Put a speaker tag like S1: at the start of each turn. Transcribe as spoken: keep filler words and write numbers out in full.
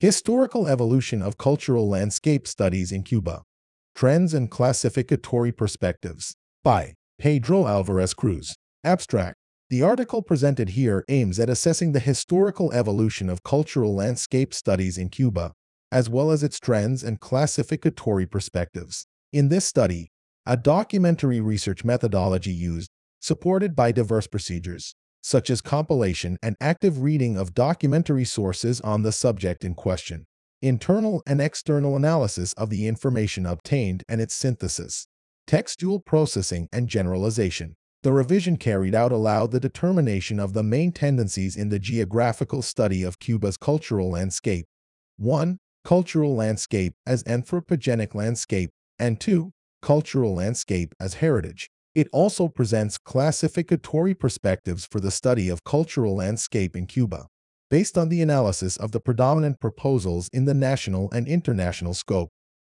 S1: Historical Evolution of Cultural Landscape Studies in Cuba. Trends and Classificatory Perspectives by Pedro Alvarez Cruz. Abstract. The article presented here aims at assessing the historical evolution of cultural landscape studies in Cuba, as well as its trends and classificatory perspectives. In this study, a documentary research methodology used, supported by diverse procedures, such as compilation and active reading of documentary sources on the subject in question, internal and external analysis of the information obtained and its synthesis, textual processing and generalization. The revision carried out allowed the determination of the main tendencies in the geographical study of Cuba's cultural landscape. one. Cultural landscape as anthropogenic landscape, and two. Cultural landscape as heritage. It also presents classificatory perspectives for the study of cultural landscape in Cuba, based on the analysis of the predominant proposals in the national and international scope.